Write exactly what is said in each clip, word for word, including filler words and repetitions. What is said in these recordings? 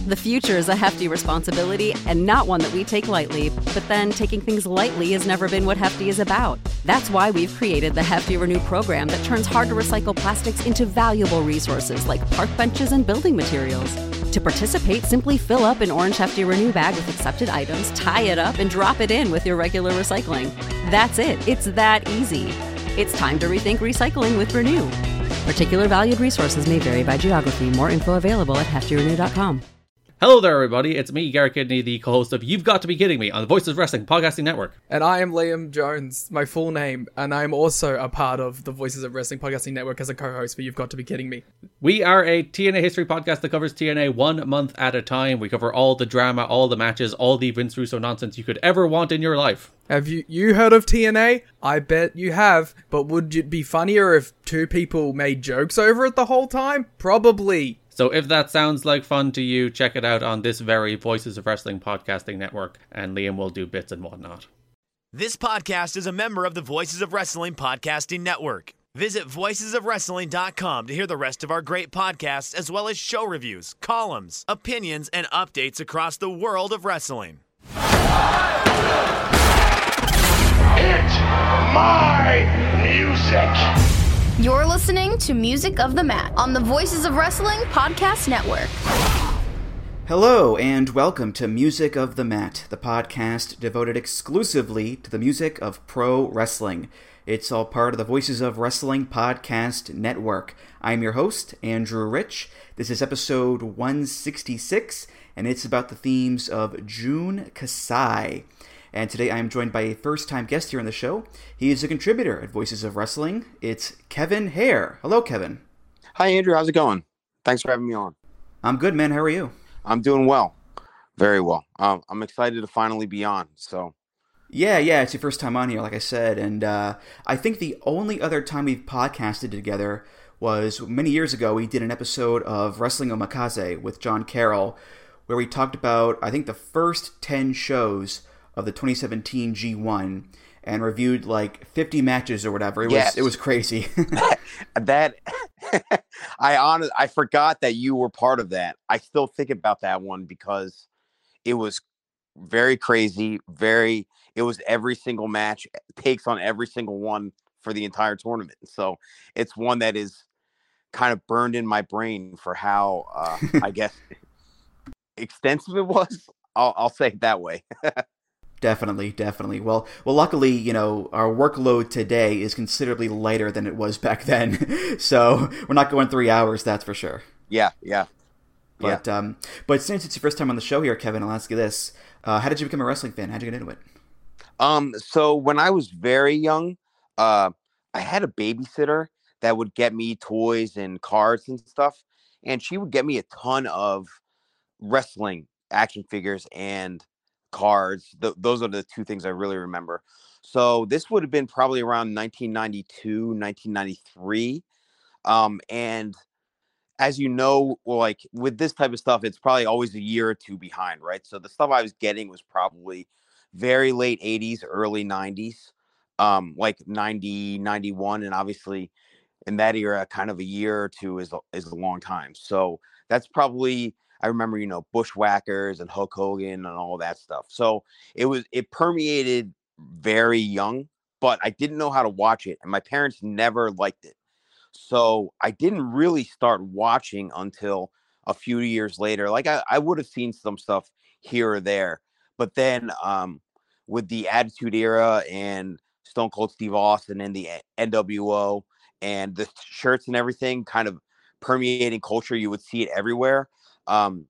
The future is a hefty responsibility and not one that we take lightly, but then taking things lightly has never been what Hefty is about. That's why we've created the Hefty Renew program that turns hard-to-recycle plastics into valuable resources like park benches and building materials. To participate, simply fill up an orange Hefty Renew bag with accepted items, tie it up, and drop it in with your regular recycling. That's it. It's that easy. It's time to rethink recycling with Renew. Particular valued resources may vary by geography. More info available at hefty renew dot com. Hello there, everybody. It's me, Garrett Kidney, the co-host of You've Got to Be Kidding Me on the Voices of Wrestling Podcasting Network. And I am Liam Jones, my full name, and I'm also a part of the Voices of Wrestling Podcasting Network as a co-host for You've Got to Be Kidding Me. We are a T N A history podcast that covers T N A one month at a time. We cover all the drama, all the matches, all the Vince Russo nonsense you could ever want in your life. Have you, you heard of T N A? I bet you have, but would it be funnier if two people made jokes over it the whole time? Probably. So if that sounds like fun to you, check it out on this very Voices of Wrestling Podcasting Network, and Liam will do bits and whatnot. This podcast is a member of the Voices of Wrestling Podcasting Network. Visit voices of wrestling dot com to hear the rest of our great podcasts, as well as show reviews, columns, opinions, and updates across the world of wrestling. Hit my music! You're listening to Music of the Mat on the Voices of Wrestling Podcast Network. Hello, and welcome to Music of the Mat, the podcast devoted exclusively to the music of pro wrestling. It's all part of the Voices of Wrestling Podcast Network. I'm your host, Andrew Rich. This is episode one sixty-six, and it's about the themes of Jun Kasai. And today I am joined by a first-time guest here on the show. He is a contributor at Voices of Wrestling. It's Kevin Hare. Hello, Kevin. Hi, Andrew. How's it going? Thanks for having me on. I'm good, man. How are you? I'm doing well. Very well. Um, I'm excited to finally be on. So, Yeah, yeah. It's your first time on here, like I said. And uh, I think the only other time we've podcasted together was many years ago. We did an episode of Wrestling Omakase with John Carroll, where we talked about, I think, the first ten shows of the twenty seventeen G one and reviewed like fifty matches or whatever. It yes. was it was crazy. that I honest, I forgot that you were part of that. I still think about that one because it was very crazy. Very, it was every single match, takes on every single one for the entire tournament. So it's one that is kind of burned in my brain for how uh, I guess extensive it was. I'll, I'll say it that way. Definitely, definitely. Well, well, luckily, you know, our workload today is considerably lighter than it was back then. So we're not going three hours, that's for sure. Yeah, yeah. But yeah. um, but since it's your first time on the show here, Kevin, I'll ask you this: uh, how did you become a wrestling fan? How'd you get into it? Um, so when I was very young, uh, I had a babysitter that would get me toys and cards and stuff, and she would get me a ton of wrestling action figures and cards. Th- those are the two things I really remember. So this would have been probably around nineteen ninety-two, nineteen ninety-three. Um, and as you know, like with this type of stuff, it's probably always a year or two behind, right? So the stuff I was getting was probably very late eighties, early nineties, um, like ninety, ninety-one. And obviously in that era, kind of a year or two is, is a long time. So that's probably, I remember, you know, Bushwhackers and Hulk Hogan and all that stuff. So it was, it permeated very young, but I didn't know how to watch it. And my parents never liked it. So I didn't really start watching until a few years later. Like I, I would have seen some stuff here or there, but then um, with the Attitude Era and Stone Cold Steve Austin and the N W O and the shirts and everything kind of permeating culture, you would see it everywhere. Um,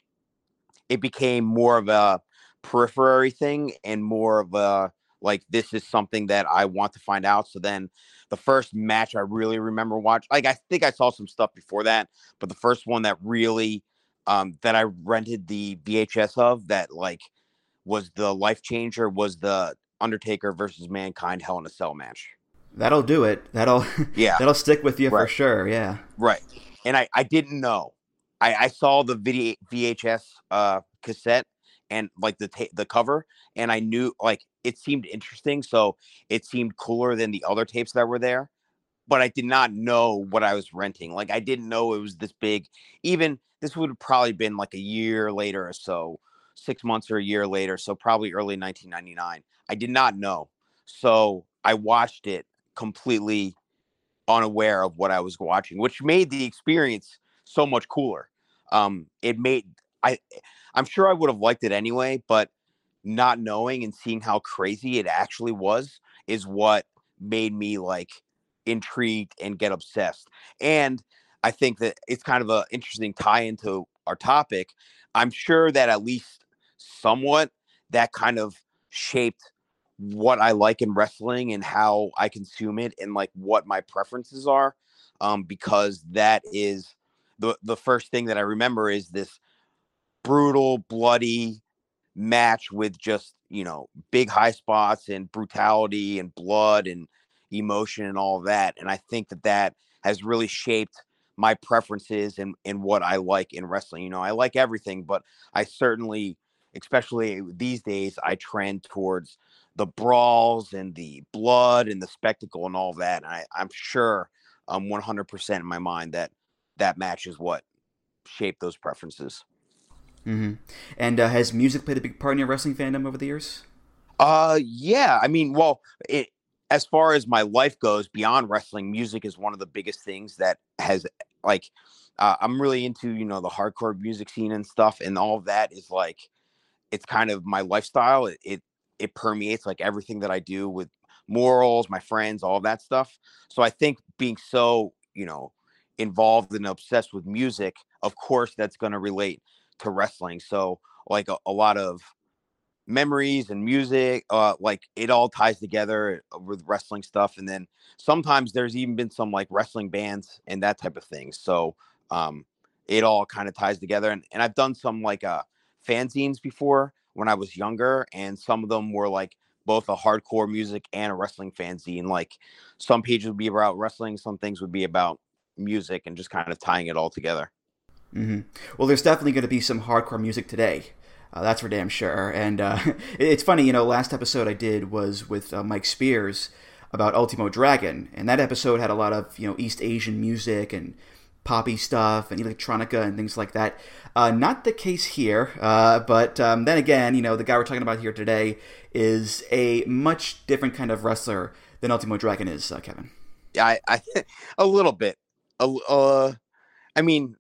it became more of a periphery thing and more of a, like, this is something that I want to find out. So then the first match I really remember watching, like, I think I saw some stuff before that, but the first one that really, um, that I rented the V H S of that, like, was the life changer was the Undertaker versus Mankind Hell in a Cell match. That'll do it. That'll, yeah. That'll stick with you right. for sure. Yeah. Right. And I, I didn't know. I, I saw the video, V H S uh, cassette and like the ta- the cover, and I knew like it seemed interesting, so it seemed cooler than the other tapes that were there. but I did not know what I was renting. Like, I didn't know it was this big. Even this would have probably been like a year later or so, six months or a year later. So probably early nineteen ninety-nine. I did not know. So I watched it completely unaware of what I was watching, which made the experience so much cooler. Um, it made, I, I'm sure I would have liked it anyway, but not knowing and seeing how crazy it actually was is what made me like intrigued and get obsessed. And I think that it's kind of an interesting tie into our topic. I'm sure that at least somewhat that kind of shaped what I like in wrestling and how I consume it and like what my preferences are. Um, because that is the, the first thing that I remember is this brutal, bloody match with just, you know, big high spots and brutality and blood and emotion and all of that. And I think that that has really shaped my preferences and, and what I like in wrestling. You know, I like everything, but I certainly, especially these days, I trend towards the brawls and the blood and the spectacle and all of that. And I, I'm sure um, one hundred percent in my mind that that match is what shaped those preferences. Mm-hmm. And uh, has music played a big part in your wrestling fandom over the years? Uh, yeah. I mean, well, it, as far as my life goes beyond wrestling, music is one of the biggest things that has like, uh, I'm really into, you know, the hardcore music scene and stuff. And all of that is like, it's kind of my lifestyle. It, it, it permeates like everything that I do with morals, my friends, all of that stuff. So I think being so, you know, involved and obsessed with music, of course, that's going to relate to wrestling. So like a, a lot of memories and music, uh, like it all ties together with wrestling stuff. And then sometimes there's even been some like wrestling bands and that type of thing. So um, it all kind of ties together. And, and I've done some like uh, fanzines before when I was younger. And some of them were like both a hardcore music and a wrestling fanzine. Like some pages would be about wrestling, some things would be about music and just kind of tying it all together. Mm-hmm. Well, there's definitely going to be some hardcore music today. Uh, that's for damn sure. And uh, it's funny, you know, last episode I did was with uh, Mike Spears about Ultimo Dragon. And that episode had a lot of, you know, East Asian music and poppy stuff and electronica and things like that. Uh, not the case here. Uh, but um, then again, you know, the guy we're talking about here today is a much different kind of wrestler than Ultimo Dragon is, uh, Kevin. Yeah, I, I a little bit. Uh, I mean,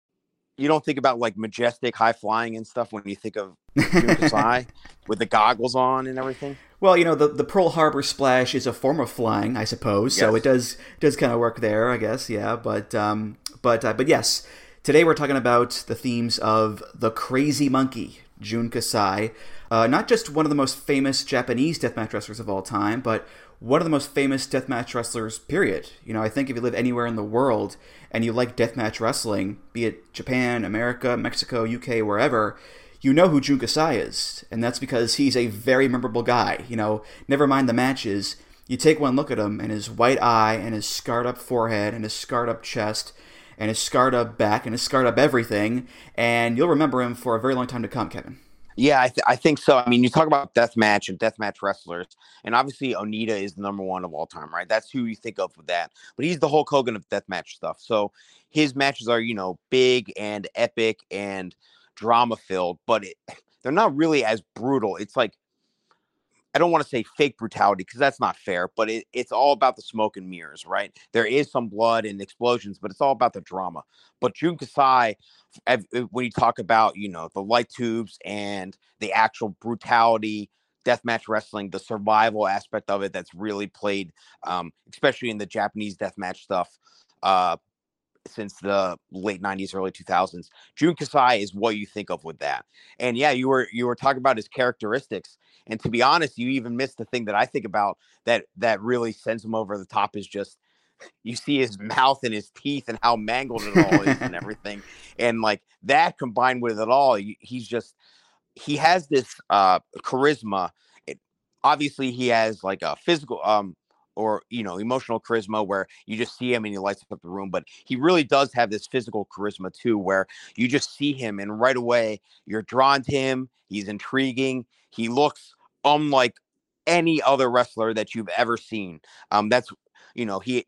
you don't think about like majestic high flying and stuff when you think of Jun Kasai with the goggles on and everything. Well, you know, the, the Pearl Harbor splash is a form of flying, I suppose. Yes. So it does does kind of work there, I guess. Yeah, but um, but uh, but yes, today we're talking about the themes of the Crazy Monkey, Jun Kasai. Uh, not just one of the most famous Japanese deathmatch wrestlers of all time, but one of the most famous deathmatch wrestlers, period. You know, I think if you live anywhere in the world and you like deathmatch wrestling, be it Japan, America, Mexico, U K, wherever, you know who Jun Kasai is. And that's because he's a very memorable guy. You know, never mind the matches. You take one look at him and his white eye and his scarred up forehead and his scarred up chest and his scarred up back and his scarred up everything, and you'll remember him for a very long time to come, Kevin. Yeah, I, th- I think so. I mean, you talk about deathmatch and deathmatch wrestlers, and obviously Onita is the number one of all time, right? That's who you think of with that. But he's the Hulk Hogan of deathmatch stuff. So his matches are, you know, big and epic and drama-filled, but it, they're not really as brutal. It's like, I don't want to say fake brutality because that's not fair, but it, it's all about the smoke and mirrors, right? There is some blood and explosions, but it's all about the drama. But Jun Kasai, when you talk about, you know, the light tubes and the actual brutality, deathmatch wrestling, the survival aspect of it that's really played, um, especially in the Japanese deathmatch stuff, uh, since the late nineties, early two thousands, Jun Kasai is what you think of with that. And yeah, you were you were talking about his characteristics. And to be honest, you even missed the thing that I think about that that really sends him over the top is just you see his mouth and his teeth and how mangled it all is and everything. And like that combined with it all, he's just he has this uh, charisma. It, obviously, he has like a physical um or, you know, emotional charisma where you just see him and he lights up the room. But he really does have this physical charisma, too, where you just see him and right away you're drawn to him. He's intriguing. He looks unlike any other wrestler that you've ever seen. Um, that's, you know, he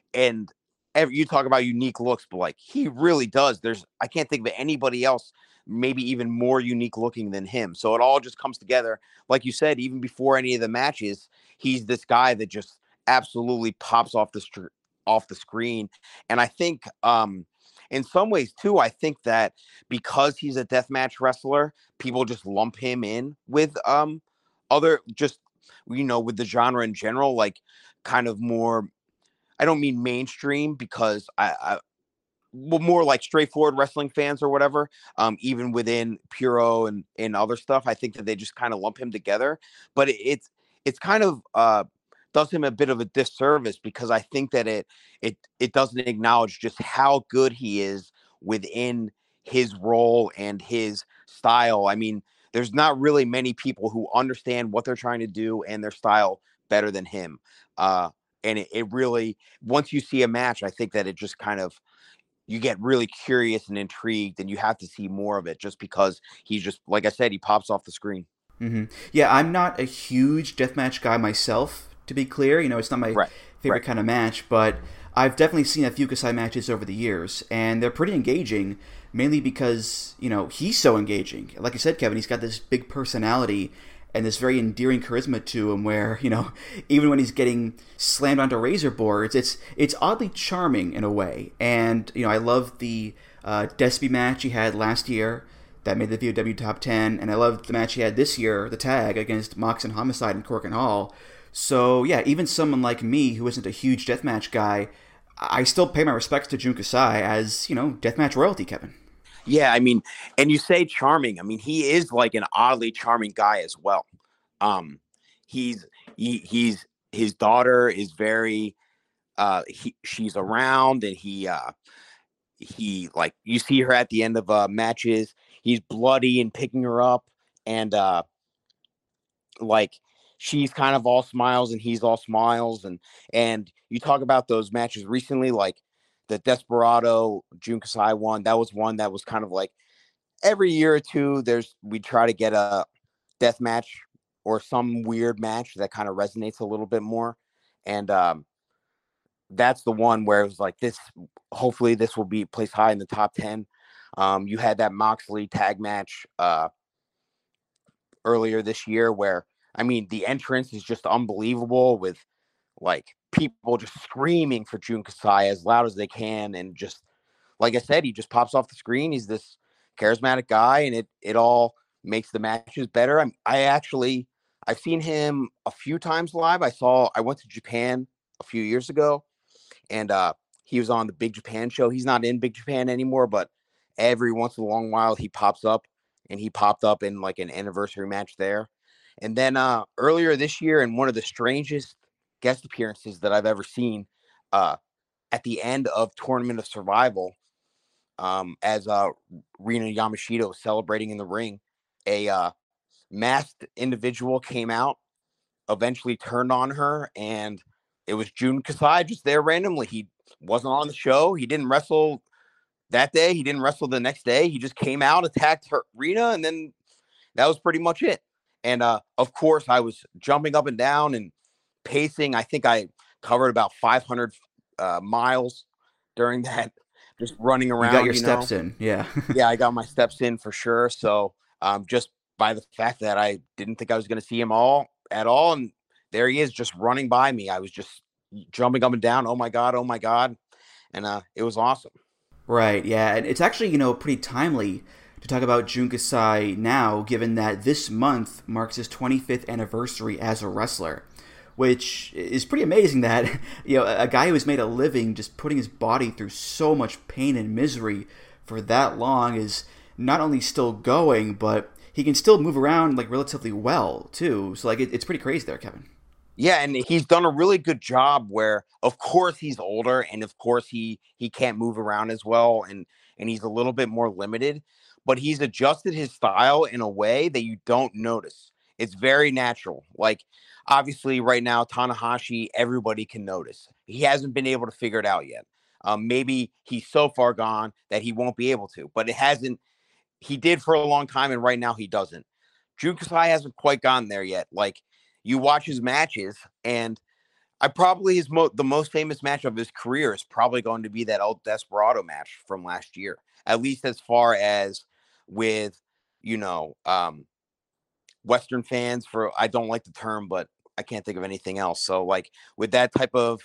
and every, you talk about unique looks, but like he really does. There's I can't think of anybody else maybe even more unique looking than him. So it all just comes together. Like you said, even before any of the matches, he's this guy that just absolutely pops off the str- off the screen. And I think um, in some ways too, I think that because he's a deathmatch wrestler, people just lump him in with um, other just, you know, with the genre in general, like kind of more, I don't mean mainstream because I, I well, more like straightforward wrestling fans or whatever, um, even within Puro and, and other stuff. I think that they just kind of lump him together, but it, it's, it's kind of, uh, does him a bit of a disservice because I think that it, it, it doesn't acknowledge just how good he is within his role and his style. I mean, there's not really many people who understand what they're trying to do and their style better than him. Uh, and it, it really, once you see a match, I think that it just kind of, you get really curious and intrigued and you have to see more of it just because he's just, like I said, he pops off the screen. Mm-hmm. Yeah, I'm not a huge deathmatch guy myself, to be clear. You know, it's not my right. favorite right. kind of match, but I've definitely seen a few Kasai matches over the years, and they're pretty engaging, mainly because, you know, he's so engaging. Like you said, Kevin, he's got this big personality and this very endearing charisma to him where, you know, even when he's getting slammed onto razor boards, it's it's oddly charming in a way. And, you know, I love the uh, Despy match he had last year that made the V O W Top ten, and I love the match he had this year, the tag, against Mox and Homicide and Corkin Hall. So, yeah, even someone like me who isn't a huge deathmatch guy, I still pay my respects to Jun Kasai as, you know, deathmatch royalty, Kevin. Yeah, I mean, and you say charming. I mean, he is like an oddly charming guy as well. Um, he's he, he's his daughter is very uh he, she's around and he uh he like you see her at the end of uh matches. He's bloody and picking her up and uh like she's kind of all smiles and he's all smiles and and you talk about those matches recently, like the Desperado Jun Kasai one. That was one that was kind of like every year or two, there's we try to get a death match or some weird match that kind of resonates a little bit more. And um, that's the one where it was like this, hopefully this will be placed high in the top ten. Um, you had that Moxley tag match uh, earlier this year where, I mean, the entrance is just unbelievable with like people just screaming for Jun Kasai as loud as they can. And just, like I said, he just pops off the screen. He's this charismatic guy and it, it all makes the matches better. I'm, I actually, I've seen him a few times live. I saw, I went to Japan a few years ago and uh, he was on the Big Japan show. He's not in Big Japan anymore, but every once in a long while he pops up and he popped up in like an anniversary match there. And then uh, earlier this year in one of the strangest guest appearances that I've ever seen uh, at the end of Tournament of Survival, um, as uh, Rina Yamashita was celebrating in the ring, a uh, masked individual came out, eventually turned on her, and it was Jun Kasai just there randomly. He wasn't on the show. He didn't wrestle that day. He didn't wrestle the next day. He just came out, attacked her Rina, and then that was pretty much it. And uh, of course, I was jumping up and down and pacing. I think I covered about five hundred uh, miles during that, just running around. You got your you steps know? in, yeah. Yeah, I got my steps in for sure. So um, just by the fact that I didn't think I was going to see him all at all, and there he is, just running by me. I was just jumping up and down. Oh my god! Oh my god! And uh, it was awesome. Right. Yeah, and it's actually, you know, pretty timely to talk about Jun Kasai now, given that this month marks his twenty-fifth anniversary as a wrestler, which is pretty amazing that, you know, a guy who has made a living just putting his body through so much pain and misery for that long is not only still going, but he can still move around, like, relatively well, too. So, like, it, it's pretty crazy there, Kevin. Yeah, and he's done a really good job where, of course, he's older, and of course, he he can't move around as well, and and he's a little bit more limited, but he's adjusted his style in a way that you don't notice. It's very natural. Like, obviously, right now, Tanahashi, everybody can notice. He hasn't been able to figure it out yet. Um, maybe he's so far gone that he won't be able to, but it hasn't. He did for a long time, and right now he doesn't. Jun Kasai hasn't quite gotten there yet. Like, you watch his matches, and I probably his mo- the most famous match of his career is probably going to be that El Desperado match from last year. At least as far as with, you know, um, Western fans. For I don't like the term, but I can't think of anything else. So like with that type of,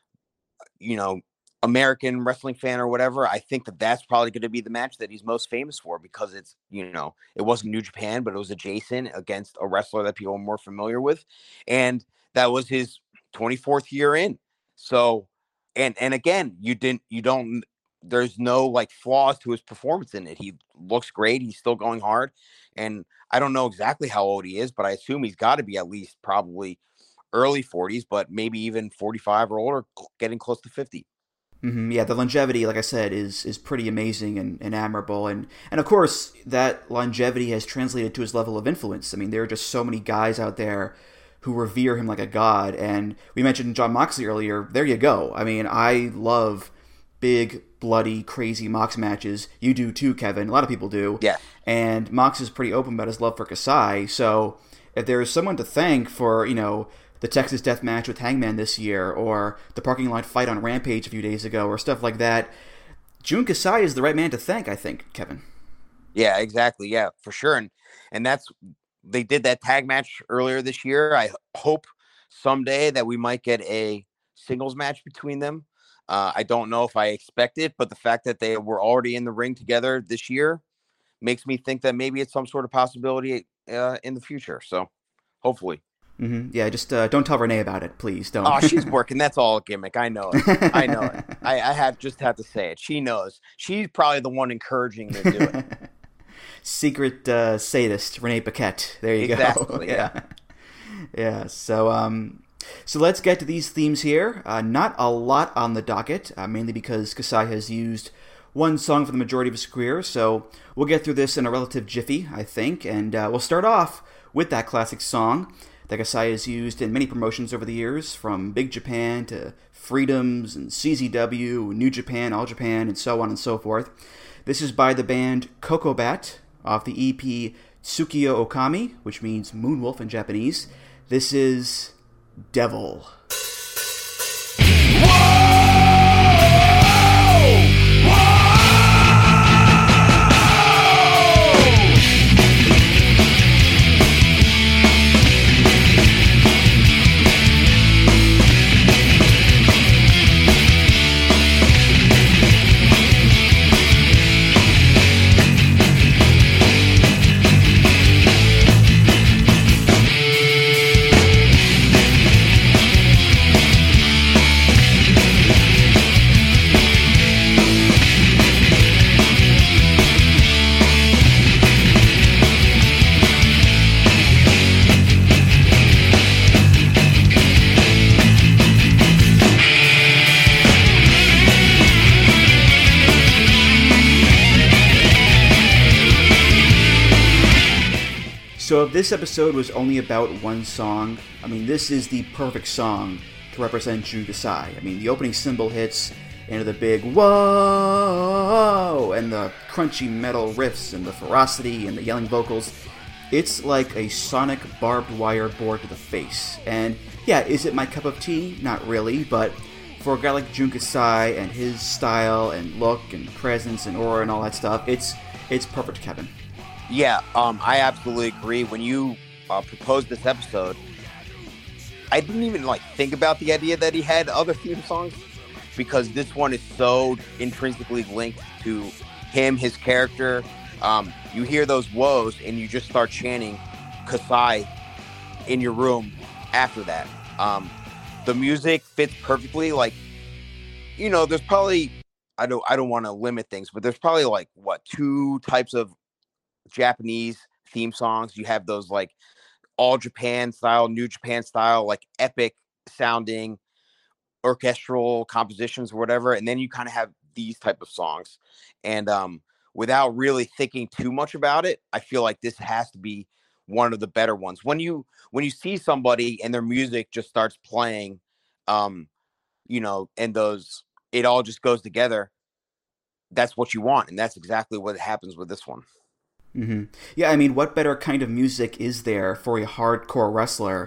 you know, American wrestling fan or whatever, I think that that's probably going to be the match that he's most famous for, because it's, you know, it wasn't New Japan, but it was adjacent against a wrestler that people are more familiar with. And that was his twenty-fourth year in. So, and, and again, you didn't, you don't, there's no like flaws to his performance in it. He looks great. He's still going hard. And I don't know exactly how old he is, but I assume he's got to be at least probably early forties, but maybe even forty-five or older, getting close to fifty. Mm-hmm. Yeah, the longevity, like I said, is is pretty amazing and, and admirable. And, and of course, that longevity has translated to his level of influence. I mean, there are just so many guys out there who revere him like a god. And we mentioned Jon Moxley earlier. There you go. I mean, I love big, bloody, crazy Mox matches. You do too, Kevin. A lot of people do. Yeah. And Mox is pretty open about his love for Kasai. So if there is someone to thank for, you know, the Texas Death Match with Hangman this year, or the parking lot fight on Rampage a few days ago, or stuff like that, Jun Kasai is the right man to thank, I think, Kevin. Yeah, exactly. Yeah, for sure. And and that's, they did that tag match earlier this year. I hope someday that we might get a singles match between them. Uh, I don't know if I expect it, but the fact that they were already in the ring together this year makes me think that maybe it's some sort of possibility uh, in the future. So hopefully. Mm-hmm. Yeah, just uh, don't tell Renee about it, please. Don't. Oh, she's working. That's all a gimmick. I know it. I know it. I, I have just have to say it. She knows. She's probably the one encouraging to do it. Secret uh, sadist, Renee Paquette. There you exactly, go. Yeah. yeah. Yeah. So, um, so let's get to these themes here. Uh, not a lot on the docket, uh, mainly because Kasai has used one song for the majority of his career. So we'll get through this in a relative jiffy, I think, and uh, we'll start off with that classic song that Kasai has used in many promotions over the years, from Big Japan to Freedoms and C Z W, New Japan, All Japan, and so on and so forth. This is by the band Kokobat off the E P Tsukiyo Okami, which means Moonwolf in Japanese. This is Devil. So if this episode was only about one song, I mean, this is the perfect song to represent Jun Kasai. I mean, the opening cymbal hits into the big whoa, and the crunchy metal riffs, and the ferocity, and the yelling vocals. It's like a sonic barbed wire board to the face. And yeah, is it my cup of tea? Not really, but for a guy like Jun Kasai and his style and look and presence and aura and all that stuff, it's it's perfect, Kevin. Yeah, um, I absolutely agree. When you uh, proposed this episode, I didn't even like think about the idea that he had other theme songs, because this one is so intrinsically linked to him, his character. Um, you hear those woes and you just start chanting Kasai in your room after that. Um, the music fits perfectly. Like, you know, there's probably, I don't, I don't want to limit things, but there's probably like what, two types of Japanese theme songs. You have those like All Japan style, New Japan style, like epic sounding orchestral compositions or whatever, and then you kind of have these type of songs. And um without really thinking too much about it, I feel like this has to be one of the better ones. When you when you see somebody and their music just starts playing, um you know, and those, it all just goes together, that's what you want, and that's exactly what happens with this one. Mm-hmm. Yeah, I mean, what better kind of music is there for a hardcore wrestler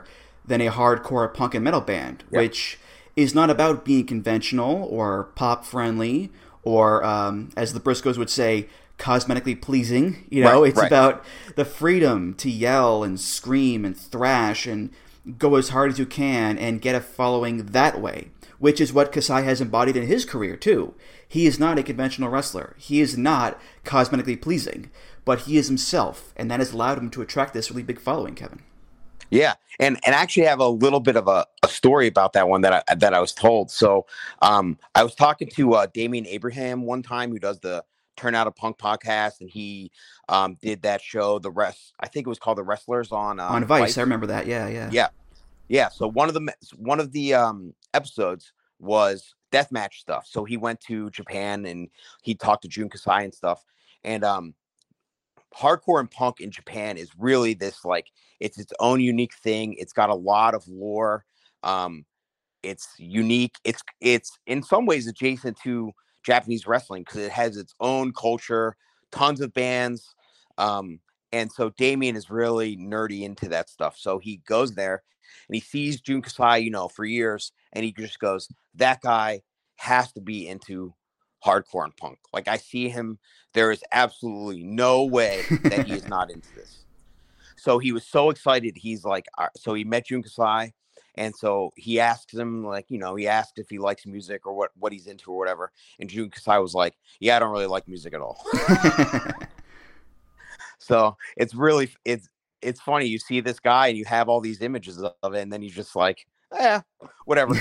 than a hardcore punk and metal band, yep. which is not about being conventional or pop-friendly or, um, as the Briscoes would say, cosmetically pleasing. You know, right, it's right. about the freedom to yell and scream and thrash and go as hard as you can and get a following that way, which is what Kasai has embodied in his career, too. He is not a conventional wrestler. He is not cosmetically pleasing, but he is himself, and that has allowed him to attract this really big following, Kevin. Yeah, and and actually have a little bit of a, a story about that one that I that I was told. So um, I was talking to uh, Damian Abraham one time, who does the Turn Out a Punk podcast, and he um, did that show, the rest. I think it was called The Wrestlers on uh, on Vice. Vice. I remember that. Yeah, yeah, yeah, yeah. So one of the one of the um, episodes was deathmatch stuff. So he went to Japan and he talked to Jun Kasai and stuff. And um, hardcore and punk in Japan is really this, like, it's its own unique thing. It's got a lot of lore. Um, it's unique. It's it's in some ways adjacent to Japanese wrestling because it has its own culture, tons of bands. Um, and so Damien is really nerdy into that stuff. So he goes there and he sees Jun Kasai, you know, for years, and he just goes, that guy has to be into hardcore and punk. Like, I see him. There is absolutely no way that he is not into this. So he was so excited. He's like, uh, so he met Jun Kasai. And so he asks him, like, you know, he asked if he likes music or what, what he's into or whatever. And Jun Kasai was like, yeah, I don't really like music at all. So it's really, it's, it's funny. You see this guy and you have all these images of it, and then you just like, eh, whatever.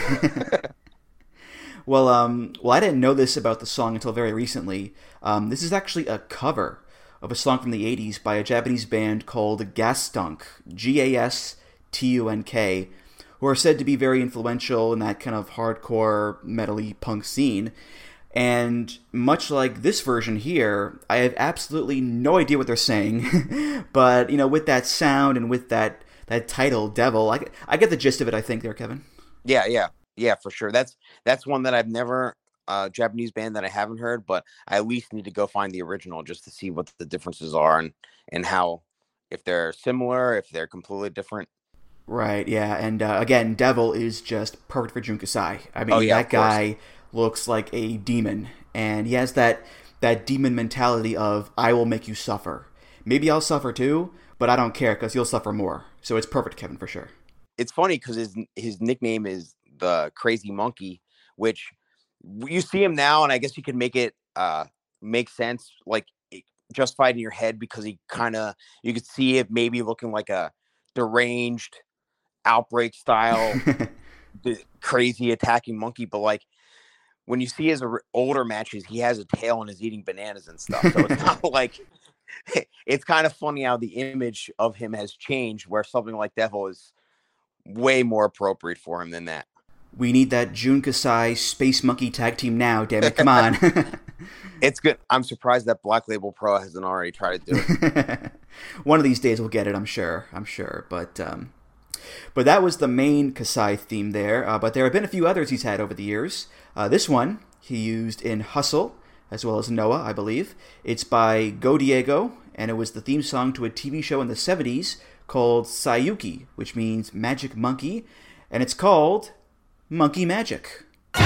Well, um, well, I didn't know this about the song until very recently. Um, this is actually a cover of a song from the eighties by a Japanese band called Gastunk, G A S T U N K, who are said to be very influential in that kind of hardcore, metal-y punk scene. And much like this version here, I have absolutely no idea what they're saying. But, you know, with that sound and with that, that title, Devil, I, I get the gist of it, I think, there, Kevin. Yeah, yeah. Yeah, for sure. That's that's one that I've never, uh, Japanese band that I haven't heard, but I at least need to go find the original just to see what the differences are and, and how, if they're similar, if they're completely different. Right, yeah. And uh, again, Devil is just perfect for Jun Kasai. I mean, oh, yeah, that guy looks like a demon, and he has that, that demon mentality of, I will make you suffer. Maybe I'll suffer too, but I don't care because you'll suffer more. So it's perfect, Kevin, for sure. It's funny because his his nickname is the Crazy Monkey, which you see him now, and I guess you can make it uh, make sense, like justified in your head, because he kind of, you could see it maybe looking like a deranged outbreak style, crazy attacking monkey, but like, when you see his older matches, he has a tail and is eating bananas and stuff. So it's not like, it's kind of funny how the image of him has changed, where something like Devil is way more appropriate for him than that. We need that Jun Kasai Space Monkey tag team now, damn it. Come on. It's good. I'm surprised that Black Label Pro hasn't already tried to do it. One of these days we'll get it, I'm sure. I'm sure. But, um, but that was the main Kasai theme there. Uh, but there have been a few others he's had over the years. Uh, this one he used in Hustle, as well as Noah, I believe. It's by Go Diego, and it was the theme song to a T V show in the seventies called Sayuki, which means magic monkey, and it's called Monkey Magic.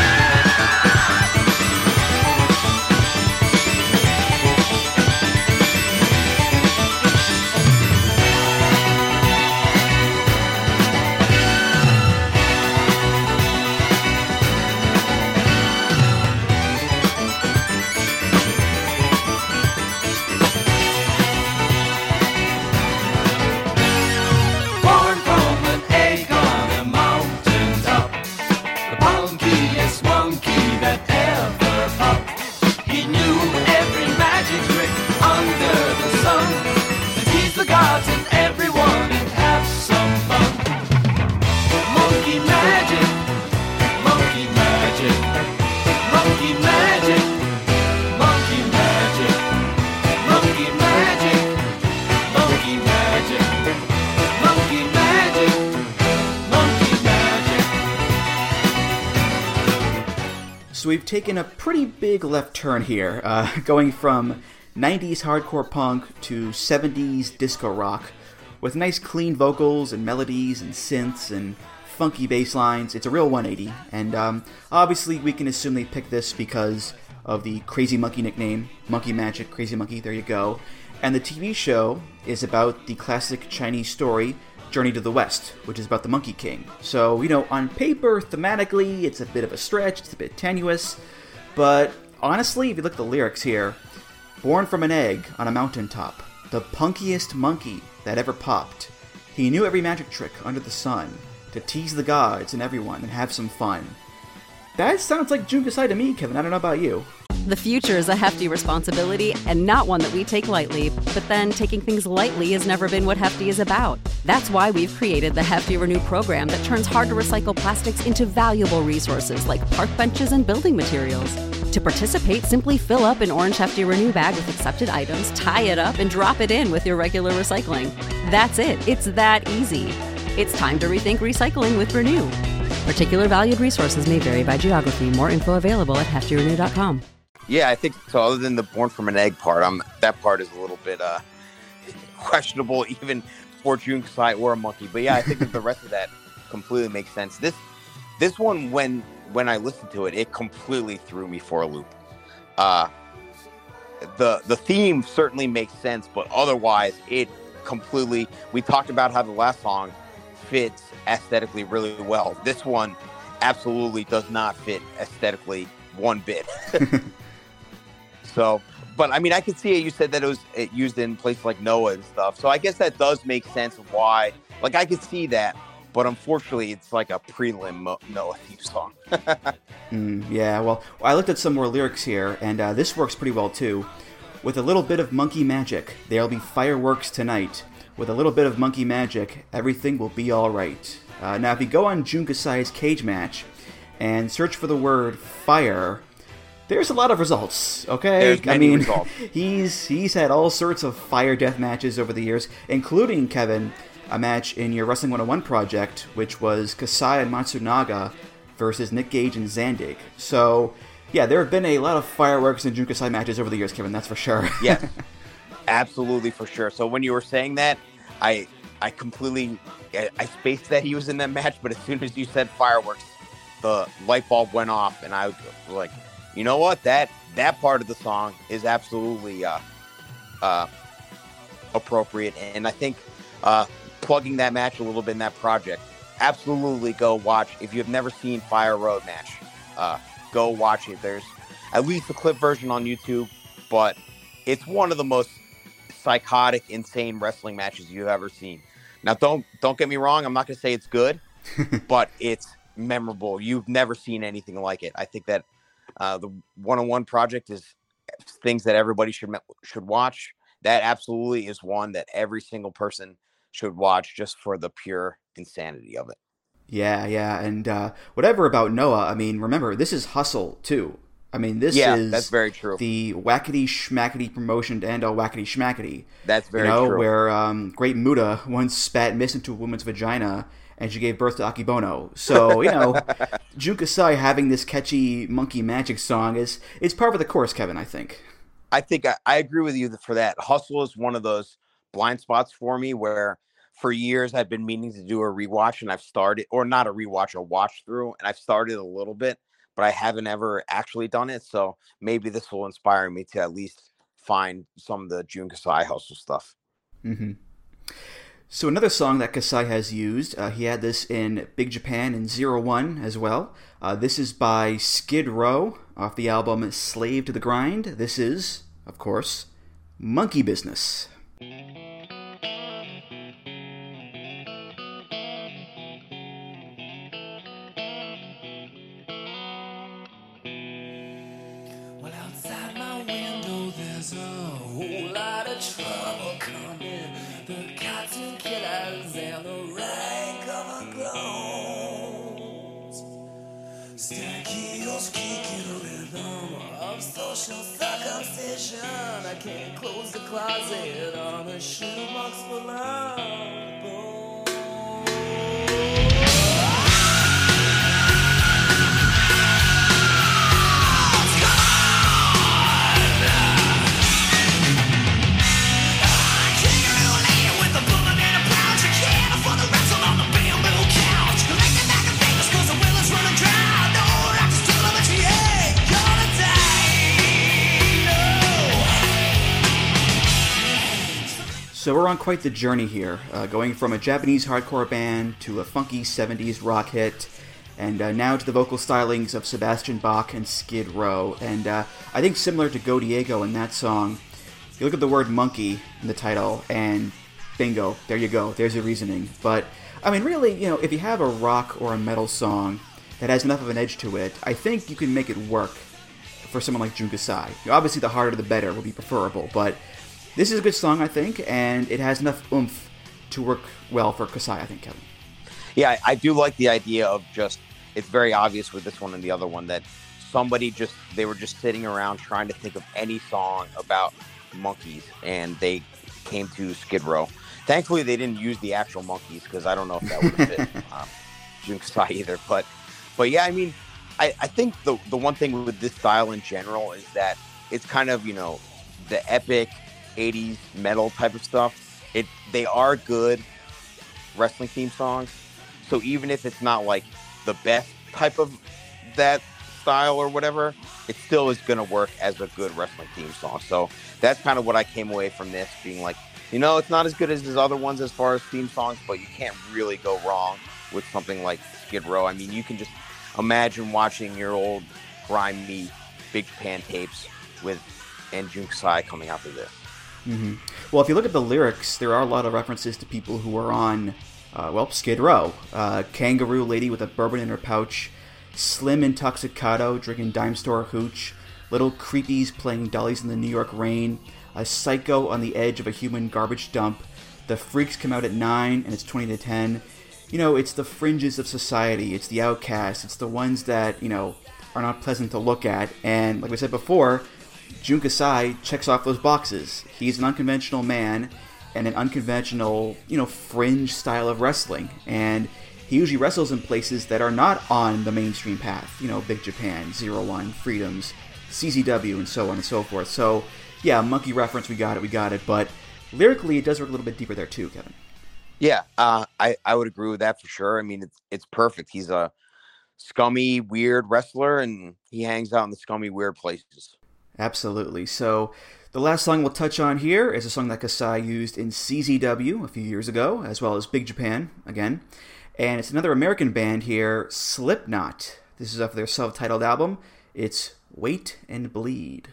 So we've taken a pretty big left turn here, uh, going from nineties hardcore punk to seventies disco rock, with nice clean vocals and melodies and synths and funky bass lines. It's a real one eighty, and um, obviously we can assume they picked this because of the Crazy Monkey nickname, Monkey Magic, Crazy Monkey, there you go. And the T V show is about the classic Chinese story, Journey to the West, which is about the Monkey King. So, you know, on paper, thematically, it's a bit of a stretch, it's a bit tenuous, but honestly, if you look at the lyrics here, born from an egg on a mountaintop, the punkiest monkey that ever popped. He knew every magic trick under the sun, to tease the gods and everyone and have some fun. That sounds like Jun Kasai to me, Kevin. I don't know about you. The future is a hefty responsibility and not one that we take lightly, but then taking things lightly has never been what Hefty is about. That's why we've created the Hefty Renew program that turns hard-to-recycle plastics into valuable resources like park benches and building materials. To participate, simply fill up an orange Hefty Renew bag with accepted items, tie it up, and drop it in with your regular recycling. That's it. It's that easy. It's time to rethink recycling with Renew. Particular valued resources may vary by geography. More info available at hefty renew dot com. Yeah, I think so. Other than the born from an egg part, um, that part is a little bit uh, questionable, even for Jun Kasai or a monkey. But yeah, I think that the rest of that completely makes sense. This, this one, when when I listened to it, it completely threw me for a loop. Uh, the the theme certainly makes sense, but otherwise, it completely. We talked about how the last song fits aesthetically really well. This one absolutely does not fit aesthetically one bit. So, but I mean, I could see it. You said that it was it used in places like Noah and stuff. So I guess that does make sense of why. Like, I could see that, but unfortunately, it's like a prelim Mo- Noah theme song. mm, yeah, well, I looked at some more lyrics here, and uh, this works pretty well too. With a little bit of monkey magic, there'll be fireworks tonight. With a little bit of monkey magic, everything will be all right. Uh, now, if you go on Jun Kasai's Cage Match and search for the word fire, there's a lot of results, okay? There's many I mean, results. he's he's had all sorts of fire death matches over the years, including, Kevin, a match in your Wrestling one oh one project, which was Kasai and Matsunaga versus Nick Gage and Zandig. So, yeah, there have been a lot of fireworks in Jun Kasai matches over the years, Kevin, that's for sure. Yes, absolutely for sure. So when you were saying that, I I completely, I, I spaced that he was in that match, but as soon as you said fireworks, the light bulb went off, and I was like, you know what? That that part of the song is absolutely uh, uh, appropriate, and I think uh, plugging that match a little bit in that project, absolutely go watch. If you have never seen Fire Road match, uh, go watch it. There's at least a clip version on YouTube, but it's one of the most psychotic, insane wrestling matches you've ever seen. Now, don't don't get me wrong. I'm not going to say it's good, but it's memorable. You've never seen anything like it. I think that uh, the one oh one project is things that everybody should should watch. That absolutely is one that every single person should watch just for the pure insanity of it. Yeah, yeah, and uh, whatever about Noah, I mean, remember, this is Hustle, too. I mean, this yeah, is that's very true. The wackety schmackety promotion to end all wackety schmackety. That's very you know, true. Where um, Great Muta once spat mist into a woman's vagina and she gave birth to Akibono. So, you know, Jun Kasai having this catchy monkey magic song is, is par for the course, Kevin, I think. I think I, I agree with you for that. Hustle is one of those blind spots for me where for years I've been meaning to do a rewatch, and I've started, or not a rewatch, a watch through, and I've started a little bit, but I haven't ever actually done it. So maybe this will inspire me to at least find some of the Jun Kasai Hustle stuff. Mm-hmm. So another song that Kasai has used, uh, he had this in Big Japan in Zero One as well. Uh, this is by Skid Row off the album Slave to the Grind. This is, of course, Monkey Business. Trouble coming, the cartoon killers and the rank of the clones. Stackios kicking a rhythm of social circumcision. I can't close the closet on a shoebox full of bones. With a bullet and a So we're on quite the journey here, uh, going from a Japanese hardcore band to a funky seventies rock hit, and uh, now to the vocal stylings of Sebastian Bach and Skid Row. And uh, I think similar to Go Diego in that song, you look at the word monkey in the title, and bingo, there you go, there's your reasoning. But, I mean, really, you know, if you have a rock or a metal song that has enough of an edge to it, I think you can make it work for someone like Jun Kasai. You know, obviously, the harder the better would be preferable, but this is a good song, I think, and it has enough oomph to work well for Kasai, I think, Kevin. Yeah, I, I do like the idea of just, it's very obvious with this one and the other one that somebody just, they were just sitting around trying to think of any song about monkeys, and they came to Skid Row. Thankfully, they didn't use the actual monkeys, because I don't know if that would have fit um, Jun Kasai either. But, but yeah, I mean, I, I think the the one thing with this style in general is that it's kind of, you know, the epic eighties metal type of stuff. It they are good wrestling theme songs. So even if it's not like the best type of that style or whatever, it still is going to work as a good wrestling theme song. So that's kind of what I came away from this, being like, you know, it's not as good as his other ones as far as theme songs, but you can't really go wrong with something like Skid Row. I mean, you can just imagine watching your old grimy Big Japan tapes with and Jun Kasai coming out of this. Mm-hmm. Well, if you look at the lyrics, there are a lot of references to people who are on, uh, well, Skid Row. Uh, kangaroo lady with a bourbon in her pouch, Slim Intoxicado drinking dime store hooch, little creepies playing dollies in the New York rain, a psycho on the edge of a human garbage dump, the freaks come out at nine and it's twenty to ten. You know, it's the fringes of society, it's the outcasts, it's the ones that, you know, are not pleasant to look at, and like we said before, Jun Kasai checks off those boxes. He's an unconventional man and an unconventional, you know, fringe style of wrestling, and he usually wrestles in places that are not on the mainstream path, you know, Big Japan, Zero One, Freedoms, C Z W, and so on and so forth. So, yeah, monkey reference, we got it, we got it, but lyrically it does work a little bit deeper there too, Kevin. Yeah, uh, I, I would agree with that for sure. I mean, it's it's perfect. He's a scummy, weird wrestler, and he hangs out in the scummy, weird places. Absolutely. So the last song we'll touch on here is a song that Kasai used in C Z W a few years ago, as well as Big Japan again. And it's another American band here, Slipknot. This is off their self-titled album. It's Wait and Bleed.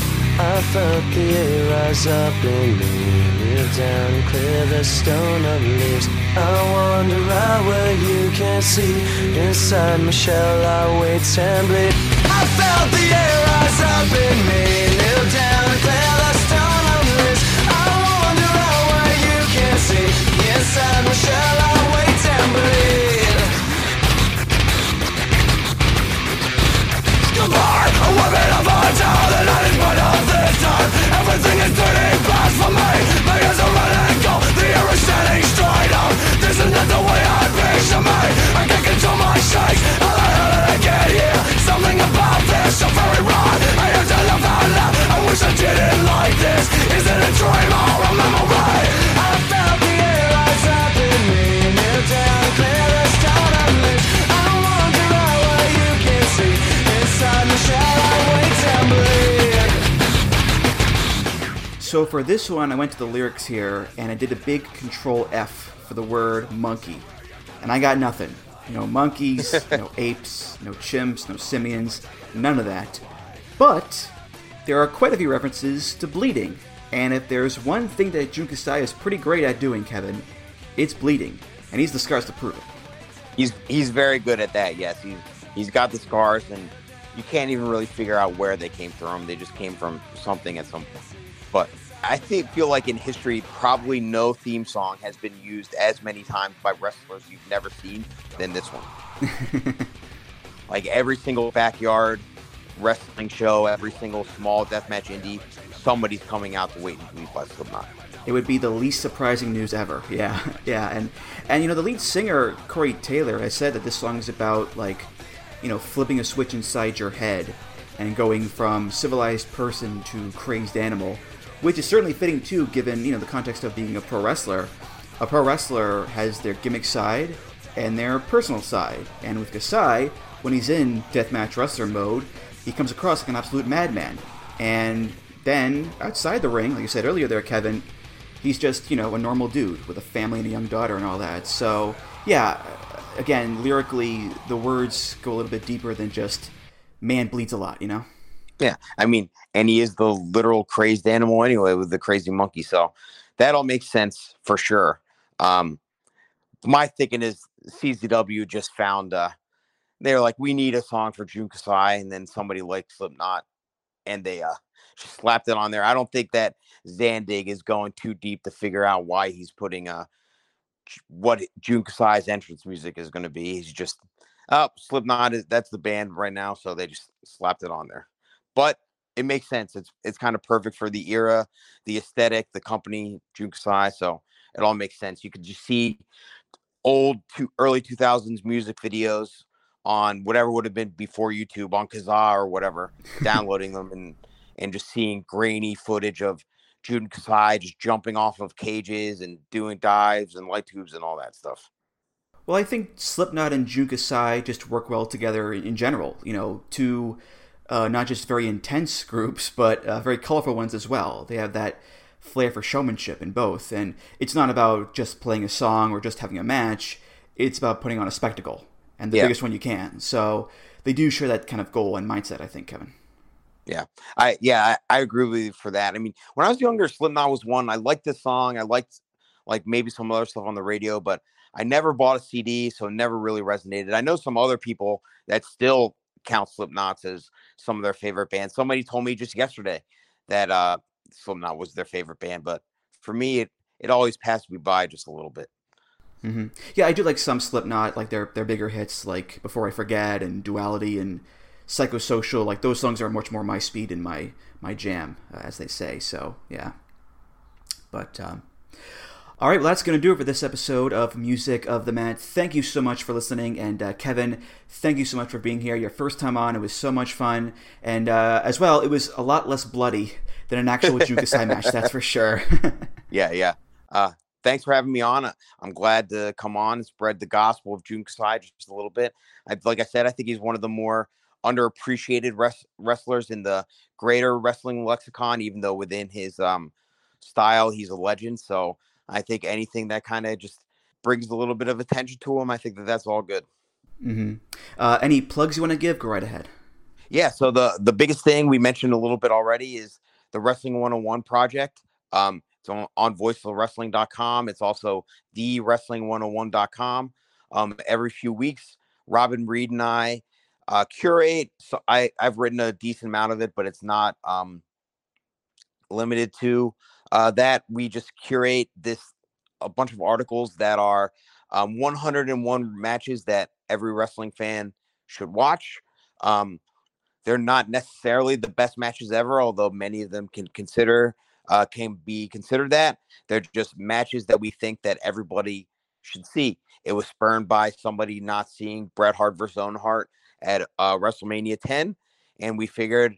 I felt the air rise up in me, kneel down and clear the stone of leaves. I wander out where you can't see, inside my shell I wait and bleed. I felt the air rise up in me, kneel down and clear the stone of leaves. I wander out where you can't see, inside my shell I wait and bleed. Goodbye, a woman of our town, the night is but of this time. Everything is turning fast for me. My ears are running cold, the air is standing straight up. This is not the way I picture me. I can't control my shakes. How the hell did I get here? Something about this so very wrong. I have to laugh out loud. I wish I didn't like this. Is it a dream or a memory? I felt the air rise up in me, kneel down, clear the stone of leaves. I wander out where you can see, inside the shell I wait and bleed. So for this one, I went to the lyrics here, and I did a big control F for the word monkey. And I got nothing. No monkeys, no apes, no chimps, no simians, none of that. But there are quite a few references to bleeding. And if there's one thing that Jun Kasai is pretty great at doing, Kevin, it's bleeding. And he's the scars to prove it. He's he's very good at that, yes. He's, he's got the scars, and you can't even really figure out where they came from. They just came from something at some point. But I think feel like in history, probably no theme song has been used as many times by wrestlers you've never seen than this one. Like every single backyard wrestling show, every single small deathmatch indie, somebody's coming out to Wait and Bleed by Slipknot. It would be the least surprising news ever. Yeah, yeah. And, and you know, the lead singer, Corey Taylor, has said that this song is about, like, you know, flipping a switch inside your head and going from civilized person to crazed animal, which is certainly fitting too, given, you know, the context of being a pro wrestler. A pro wrestler has their gimmick side and their personal side, and with Kasai, when he's in deathmatch wrestler mode, he comes across like an absolute madman. And then outside the ring, like you said earlier there, Kevin, he's just, you know, a normal dude with a family and a young daughter and all that. So, yeah, again, lyrically, the words go a little bit deeper than just man bleeds a lot, you know? Yeah, I mean, and he is the literal crazed animal anyway with the crazy monkey. So that all makes sense for sure. Um, my thinking is C Z W just found, uh, they're like, we need a song for Jun Kasai, and then somebody like Slipknot, and they uh, slapped it on there. I don't think that Zandig is going too deep to figure out why he's putting uh, what Jun Kasai's entrance music is going to be. He's just, oh, Slipknot, is that's the band right now, so they just slapped it on there. But it makes sense. It's it's kind of perfect for the era, the aesthetic, the company, Jun Kasai, so it all makes sense. You could just see old to early two thousands music videos on whatever would have been before YouTube, on Kazaa or whatever, downloading them and and just seeing grainy footage of Jun Kasai just jumping off of cages and doing dives and light tubes and all that stuff. Well, I think Slipknot and Jun Kasai just work well together in general. You know, two uh, not just very intense groups, but uh, very colorful ones as well. They have that flair for showmanship in both. And it's not about just playing a song or just having a match. It's about putting on a spectacle, and the yeah. biggest one you can. So they do share that kind of goal and mindset, I think, Kevin. Yeah, I yeah, I, I agree with you for that. I mean, when I was younger, Slipknot was one. I liked this song. I liked like maybe some other stuff on the radio, but I never bought a C D, so it never really resonated. I know some other people that still count Slipknot as some of their favorite bands. Somebody told me just yesterday that uh, Slipknot was their favorite band, but for me, it, it always passed me by just a little bit. Mm-hmm. Yeah, I do like some Slipknot, like their their bigger hits, like Before I Forget and Duality and Psychosocial. Like those songs are much more my speed and my my jam, uh, as they say. So yeah, but um, all right, well that's going to do it for this episode of Music of the Mat. Thank you so much for listening, and uh, Kevin, thank you so much for being here. Your first time on, it was so much fun, and uh, as well, it was a lot less bloody than an actual Jun Kasai match. That's for sure. yeah, yeah. Uh, Thanks for having me on. I'm glad to come on and spread the gospel of Jun Kasai just a little bit. I, like I said, I think he's one of the more underappreciated res- wrestlers in the greater wrestling lexicon, even though within his um, style, he's a legend. So I think anything that kind of just brings a little bit of attention to him, I think that that's all good. Mm-hmm. Uh, any plugs you want to give? Go right ahead. Yeah, so the, the biggest thing we mentioned a little bit already is the Wrestling one oh one project. Um, It's on, on voice of wrestling dot com. It's also the wrestling one oh one dot com. Um, every few weeks, Robin Reed and I uh, curate. So I, I've written a decent amount of it, but it's not um, limited to uh, that. We just curate this a bunch of articles that are um, one hundred one matches that every wrestling fan should watch. Um, they're not necessarily the best matches ever, although many of them can consider Uh, can be considered that. They're just matches that we think that everybody should see. It was spurned by somebody not seeing Bret Hart versus Owen Hart at uh, WrestleMania ten, and we figured,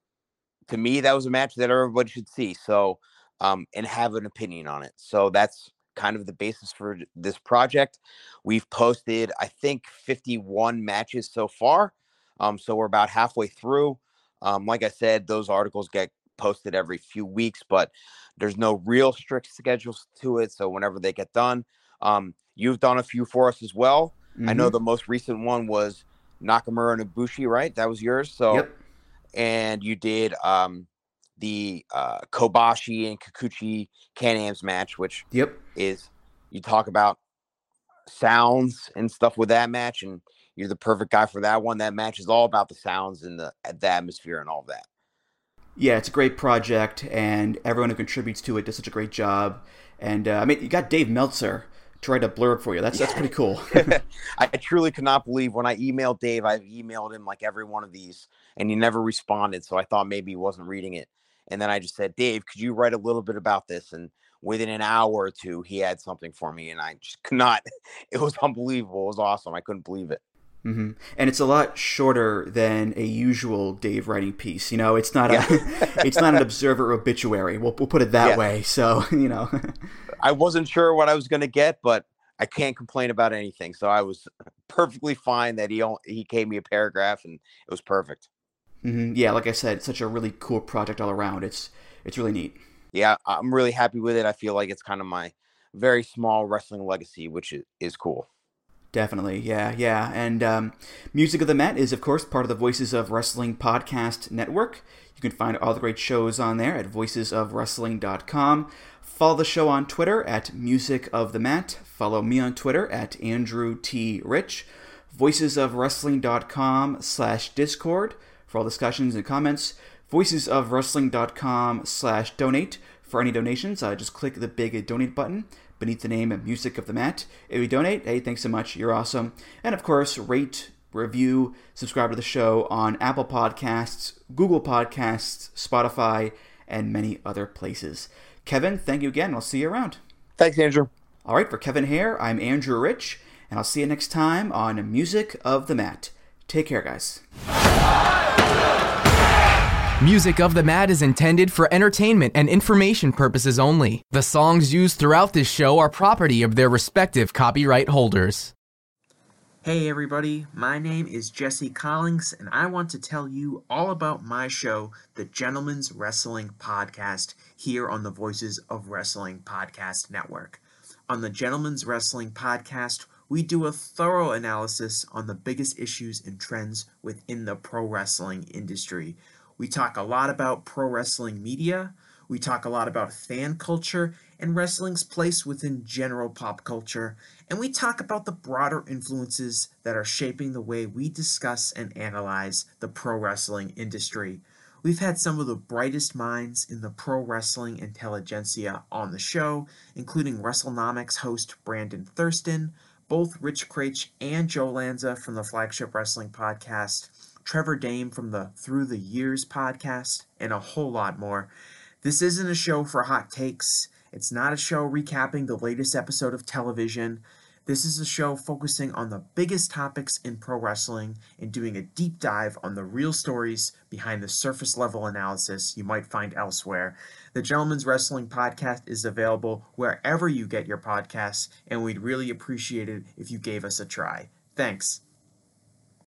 to me, that was a match that everybody should see. So, um, and have an opinion on it. So that's kind of the basis for this project. We've posted, I think, fifty-one matches so far. Um, so we're about halfway through. Um, like I said, those articles get posted every few weeks, but there's no real strict schedules to it. So whenever they get done, um, you've done a few for us as well. Mm-hmm. I know the most recent one was Nakamura and Ibushi, right? That was yours. So, yep. And you did um, the uh, Kobashi and Kikuchi Can-Ams match, which yep. is, you talk about sounds and stuff with that match, and you're the perfect guy for that one. That match is all about the sounds and the, the atmosphere and all of that. Yeah, it's a great project, and everyone who contributes to it does such a great job. And uh, I mean, you got Dave Meltzer to write a blurb for you. That's that's pretty cool. I truly could not believe when I emailed Dave. I've emailed him like every one of these, and he never responded. So I thought maybe he wasn't reading it. And then I just said, Dave, could you write a little bit about this? And within an hour or two, he had something for me, and I just could not. It was unbelievable. It was awesome. I couldn't believe it. Mm-hmm. And it's a lot shorter than a usual Dave writing piece. You know, it's not a, yeah. It's not an Observer obituary. We'll we'll put it that yeah. way. So you know, I wasn't sure what I was going to get, but I can't complain about anything. So I was perfectly fine that he he gave me a paragraph, and it was perfect. Mm-hmm. Yeah, like I said, it's such a really cool project all around. It's it's really neat. yeah, I'm really happy with it. I feel like it's kind of my very small wrestling legacy, which is, is cool. Definitely, yeah, yeah. And um, Music of the Mat is, of course, part of the Voices of Wrestling podcast network. You can find all the great shows on there at voices of wrestling dot com. Follow the show on Twitter at Music of the Mat. Follow me on Twitter at Andrew T. Rich. voices of wrestling dot com slash Discord for all discussions and comments. voices of wrestling dot com slash donate for any donations. Uh, just click the big donate button beneath the name of Music of the Mat. If you donate, hey, thanks so much. You're awesome. And of course, rate, review, subscribe to the show on Apple Podcasts, Google Podcasts, Spotify, and many other places. Kevin, thank you again. I'll see you around. Thanks, Andrew. All right, for Kevin Hare, I'm Andrew Rich, and I'll see you next time on Music of the Mat. Take care, guys. Music of the Mat is intended for entertainment and information purposes only. The songs used throughout this show are property of their respective copyright holders. Hey everybody, my name is Jesse Collins, and I want to tell you all about my show, The Gentleman's Wrestling Podcast, here on the Voices of Wrestling Podcast Network. On The Gentleman's Wrestling Podcast, we do a thorough analysis on the biggest issues and trends within the pro wrestling industry. We talk a lot about pro wrestling media, we talk a lot about fan culture and wrestling's place within general pop culture, and we talk about the broader influences that are shaping the way we discuss and analyze the pro wrestling industry. We've had some of the brightest minds in the pro wrestling intelligentsia on the show, including WrestleNomics host Brandon Thurston, both Rich Craich and Joe Lanza from the Flagship Wrestling Podcast, Trevor Dame from the Through the Years podcast, and a whole lot more. This isn't a show for hot takes. It's not a show recapping the latest episode of television. This is a show focusing on the biggest topics in pro wrestling and doing a deep dive on the real stories behind the surface level analysis you might find elsewhere. The Gentleman's Wrestling Podcast is available wherever you get your podcasts, and we'd really appreciate it if you gave us a try. Thanks.